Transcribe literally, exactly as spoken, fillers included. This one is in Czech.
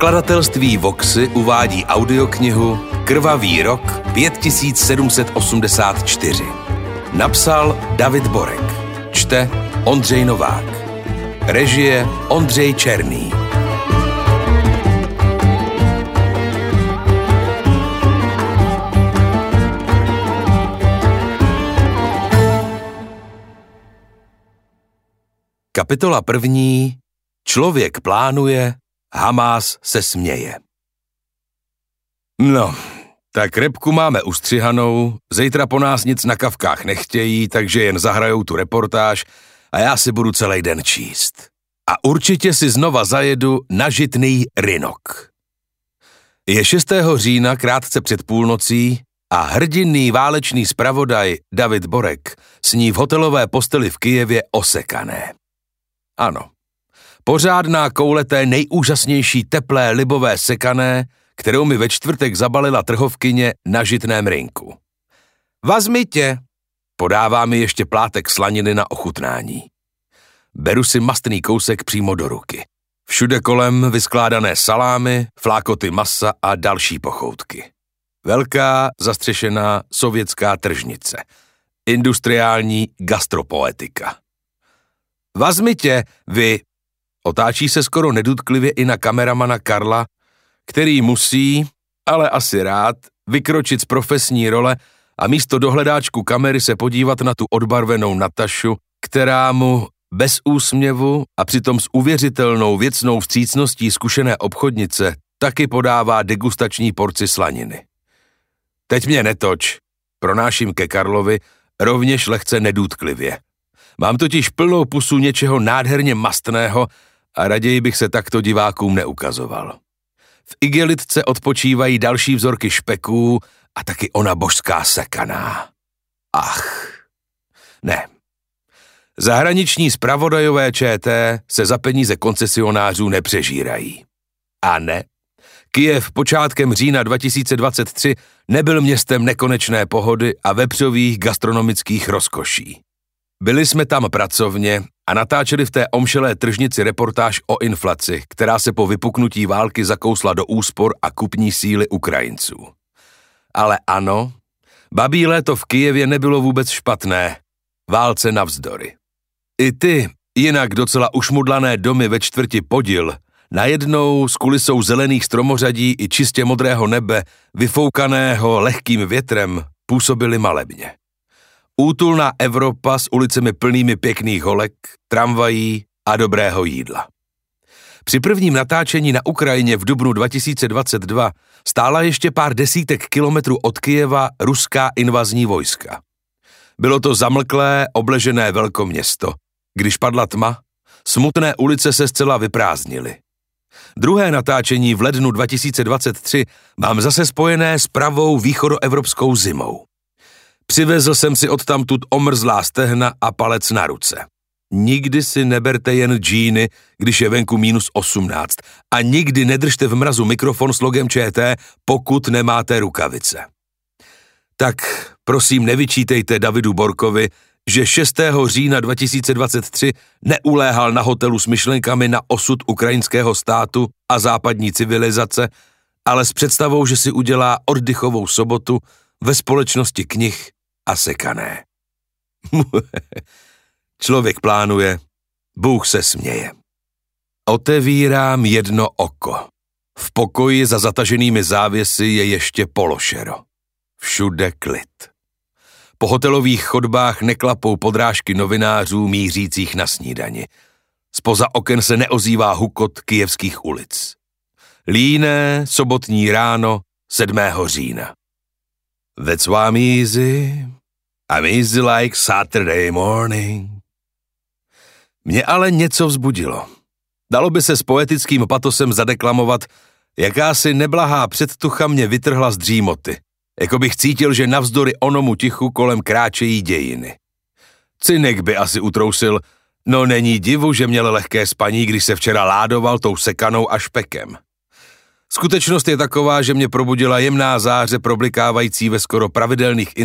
Nakladatelství Voxy uvádí audioknihu Krvavý rok pět tisíc sedm set osmdesát čtyři. Napsal David Borek. Čte Ondřej Novák. Režie Ondřej Černý. Kapitola první. Člověk plánuje, Hamás se směje. No, tak repku máme ustřihanou, zítra po nás nic na kavkách nechtějí, takže jen zahrajou tu reportáž a já si budu celý den číst. A určitě si znova zajedu na žitný Rynok. Je šestého října krátce před půlnocí a hrdinný válečný zpravodaj David Borek sní v hotelové posteli v Kyjevě osekané. Ano. Pořádná koule té nejúžasnější teplé libové sekané, kterou mi ve čtvrtek zabalila trhovkyně na žitném rynku. Vazmi tě, podává mi ještě plátek slaniny na ochutnání. Beru si mastný kousek přímo do ruky. Všude kolem vyskládané salámy, flákoty masa a další pochoutky. Velká, zastřešená sovětská tržnice. Industriální gastropoetika. Vazmi tě, vy... Otáčí se skoro nedutklivě i na kameramana Karla, který musí, ale asi rád, vykročit z profesní role a místo dohledáčku kamery se podívat na tu odbarvenou Natašu, která mu bez úsměvu a přitom s uvěřitelnou věcnou vstřícností zkušené obchodnice taky podává degustační porci slaniny. Teď mě netoč, pronáším ke Karlovi rovněž lehce nedutklivě. Mám totiž plnou pusu něčeho nádherně mastného a raději bych se takto divákům neukazoval. V igelitce odpočívají další vzorky špeků a taky ona božská sekaná. Ach, ne. Zahraniční zpravodajové ČT se za peníze koncesionářů nepřežírají. A ne, Kyjev počátkem října dva tisíce dvacet tři nebyl městem nekonečné pohody a vepřových gastronomických rozkoší. Byli jsme tam pracovně a natáčeli v té omšelé tržnici reportáž o inflaci, která se po vypuknutí války zakousla do úspor a kupní síly Ukrajinců. Ale ano, babí léto v Kyjevě nebylo vůbec špatné, válce navzdory. I ty, jinak docela ušmudlané domy ve čtvrti Podil, najednou s kulisou zelených stromořadí i čistě modrého nebe, vyfoukaného lehkým větrem, působily malebně. Útulná Evropa s ulicemi plnými pěkných holek, tramvají a dobrého jídla. Při prvním natáčení na Ukrajině v dubnu dva tisíce dvacet dva stála ještě pár desítek kilometrů od Kyjeva ruská invazní vojska. Bylo to zamlklé, obležené velkoměsto. Když padla tma, smutné ulice se zcela vyprázdnily. Druhé natáčení v lednu dva tisíce dvacet tři mám zase spojené s pravou východoevropskou zimou. Přivezl jsem si odtamtud omrzlá stehna a palec na ruce. Nikdy si neberte jen džíny, když je venku minus osmnáct a nikdy nedržte v mrazu mikrofon s logem ČT, pokud nemáte rukavice. Tak prosím nevyčítejte Davidu Borkovi, že šestého října dva tisíce dvacet tři neuléhal na hotelu s myšlenkami na osud ukrajinského státu a západní civilizace, ale s představou, že si udělá oddychovou sobotu ve společnosti knih a sekané. Člověk plánuje, Bůh se směje. Otevírám jedno oko. V pokoji za zataženými závěsy je ještě pološero. Všude klid. Po hotelových chodbách neklapou podrážky novinářů mířících na snídani. Zpoza oken se neozývá hukot kyjevských ulic. Líné sobotní ráno sedmého října. That's why I'm easy, I'm easy like Saturday morning. Mě ale něco vzbudilo. Dalo by se s poetickým patosem zadeklamovat, jakási neblahá předtucha mě vytrhla z dřímoty, jako bych cítil, že navzdory onomu tichu kolem kráčejí dějiny. Cynik by asi utrousil, no není divu, že měl lehké spaní, když se včera ládoval tou sekanou a špekem. Skutečnost je taková, že mě probudila jemná záře problikávající ve skoro pravidelných